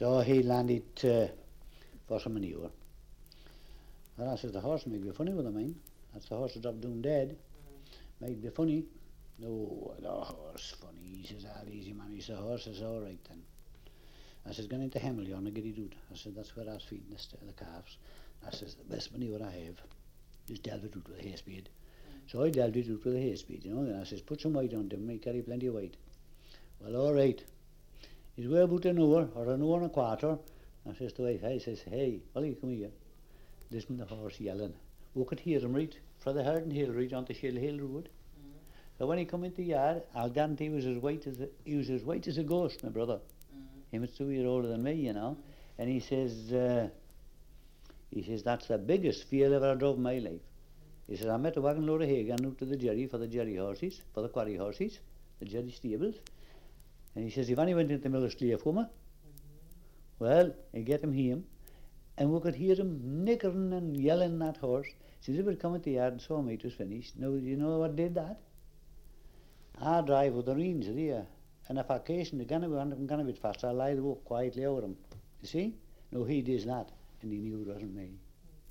So he landed for some manure. And I says, the horse may be funny with him, man. That's the horse that dropped down dead. Might be funny. No, the horse funny. He says, easy man. He says, the horse is all right then. I says, going into Hemel, you're on a giddy route. I said, that's where I was feeding the calves. I says, the best manure I have is delve it out with a hay spade. So I delved it out with a hay spade, and I says, put some white on them, I carry plenty of white. Well, all right. He's way about an hour, or an hour and a quarter. I says to wife, I says, hey, Ollie, come here. Listen to the horse yelling. We could hear him right, from the Hardin Hill right onto Shill Hill Road. So when he come into the yard, I'll guarantee he was as white as a ghost, my brother. He was 2 years older than me, And he says, that's the biggest field ever I drove in my life. He says, I met a wagon load of hay going out to the Jerry for the Jerry horses, for the quarry horses, the Jerry stables. And he says, if any went into the Miller's Slave for me, well, he get him home, and we could hear him nickering and yelling that horse. He says, he would come at the yard and saw me it was finished. Now, you know what did that? I drive with the reins here, and if occasionally I'm going a bit faster, I lie the walk quietly over him. You see? No, he did that, and he knew it wasn't me.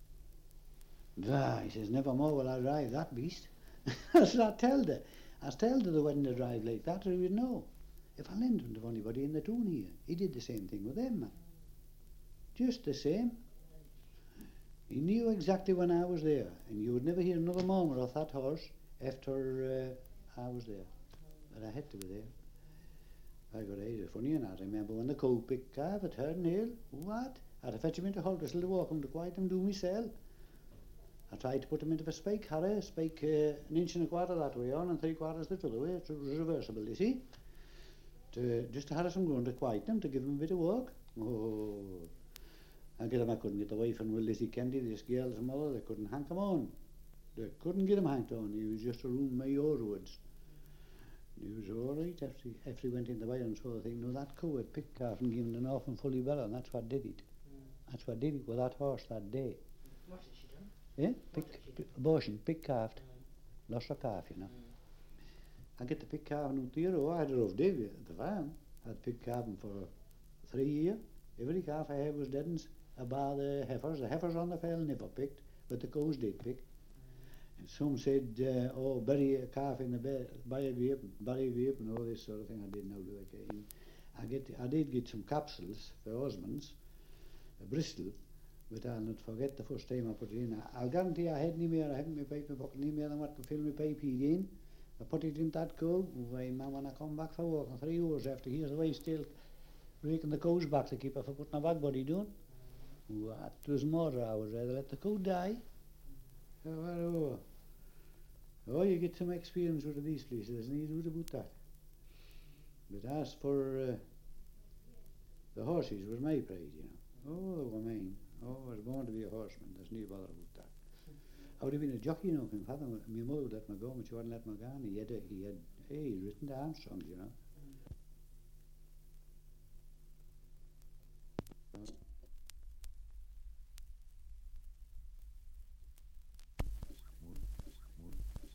He says, never more will I drive that beast. So I tell her they wouldn't drive like that, or he would know. If I lend him to anybody in the town here, he did the same thing with them, man. Just the same. He knew exactly when I was there, and you would never hear another murmur of that horse after I was there. But I had to be there. I got funny and I remember when the cow picked calf at Hardin Hill. What? I had to fetch him into Haltersville to walk him to quiet him, do myself. I tried to put him into a spike harrow, an inch and a quarter that way on and 3/4 the other way. It was reversible, you see. Just to have some ground to quiet him, to give him a bit of work. Oh, I couldn't get the wife and Lizzie Kennedy, this girl's mother, they couldn't hang him on. They couldn't get him hanged on. He was just a room my Orwoods. He was all right after he went in the way and saw the thing. No, that cow had picked calf and given an awful fully better, and that's what did it. That's what did it with that horse that day. What did she do? Abortion, pick calf. Lost her calf, I get the pick calf out the year. I had a rough day at the farm. I'd picked calf for 3 years. Every calf I had was dead about the heifers. The heifers on the fell never picked, but the cows did pick. And some said, bury a calf in the bed, bury a vape and all this sort of thing. I didn't know again. I did get some capsules for Osmonds, Bristol, but I'll not forget the first time I put it in. I'll guarantee I had any more. I hadn't my pipe in my pocket, any more than what to fill my pipe in. I put it in that cow. Why, man, when I come back for work, 3 hours after, here's the way still raking the cow's back to keep her from putting her back body down. What? It was murder. I would rather let the cow die. Oh, you get some experience with these places, there's no doubt about that. But as for the horses was my pride, Oh, they were mine. Oh, I was born to be a horseman, there's no bother about that. I would have been a jockey, my father, my mother would let me go, but she wouldn't let me go. He had written to Armstrongs,